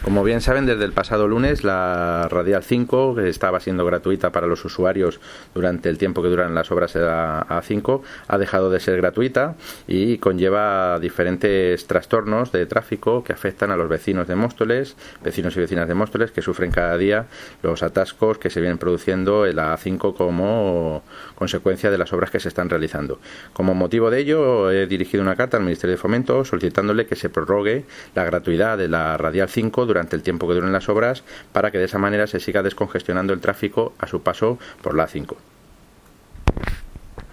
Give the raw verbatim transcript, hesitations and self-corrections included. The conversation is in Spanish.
Como bien saben, desde el pasado lunes la Radial cinco, que estaba siendo gratuita para los usuarios durante el tiempo que duran las obras de la A cinco, ha dejado de ser gratuita y conlleva diferentes trastornos de tráfico que afectan a los vecinos de Móstoles, vecinos y vecinas de Móstoles, que sufren cada día los atascos que se vienen produciendo en la A cinco como consecuencia de las obras que se están realizando. Como motivo de ello, he dirigido una carta al Ministerio de Fomento solicitándole que se prorrogue la gratuidad de la Radial cinco durante el tiempo que duren las obras, para que de esa manera se siga descongestionando el tráfico a su paso por la A cinco.